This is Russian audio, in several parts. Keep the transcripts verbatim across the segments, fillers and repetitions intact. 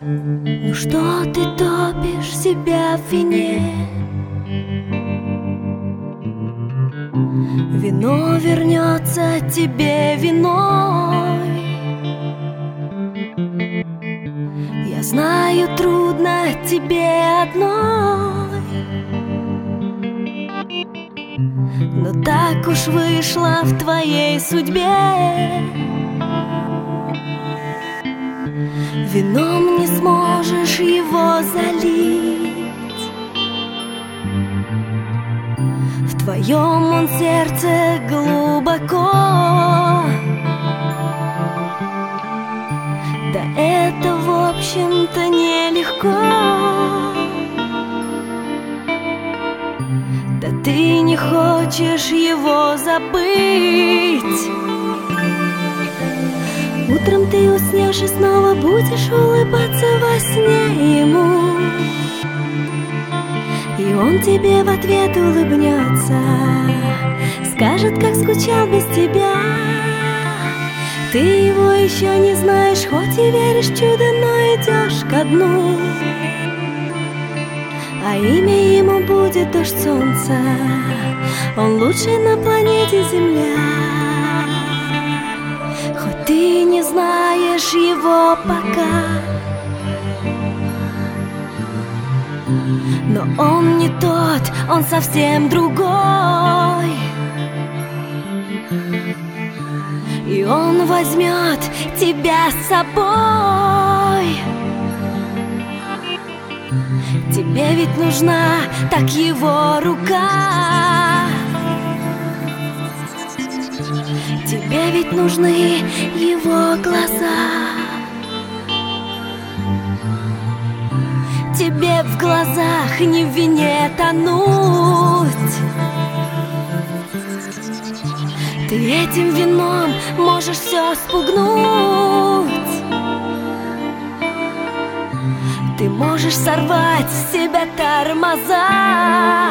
Ну что ты топишь себя в вине? Вино вернется тебе виной. Я знаю, трудно тебе одной, но так уж вышло в твоей судьбе. Вином не сможешь его залить. В твоем он сердце глубоко. Да это, в общем-то, нелегко. Да ты не хочешь его забыть. Утром ты уснешь и снова будешь улыбаться во сне ему, и он тебе в ответ улыбнется, скажет, как скучал без тебя. Ты его еще не знаешь, хоть и веришь в чудо, но идешь ко дну. А имя ему будет дождь солнца, он лучший на планете Земля. Хоть ты не знаешь его пока, но он не тот, он совсем другой. И он возьмет тебя с собой. Тебе ведь нужна так его рука. Тебе ведь нужны его глаза. Тебе в глазах не в вине тонуть. Ты этим вином можешь все спугнуть. Ты можешь сорвать с себя тормоза.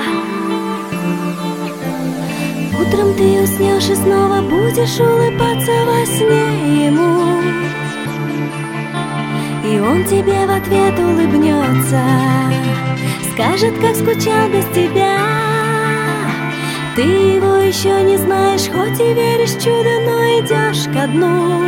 Утром ты уснешь и снова будешь улыбаться во сне ему, и он тебе в ответ улыбнется, скажет, как скучал без тебя. Ты его еще не знаешь, хоть и веришь в чудо, но идешь ко дну.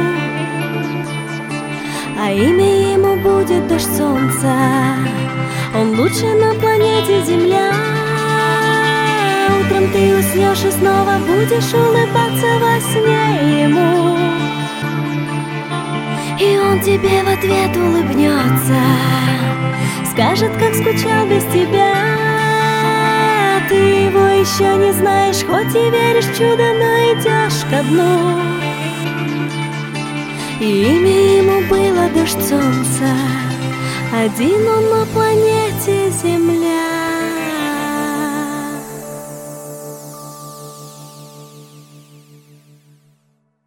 А имя ему будет дождь солнца, он лучший на планете Земля. Утром ты уснешь и снова будешь улыбаться во сне ему, и он тебе в ответ улыбнется, скажет, как скучал без тебя. Ты его еще не знаешь, хоть и веришь в чудо, но идешь ко дну. И имя ему было дождь солнца, один он на планете Земля.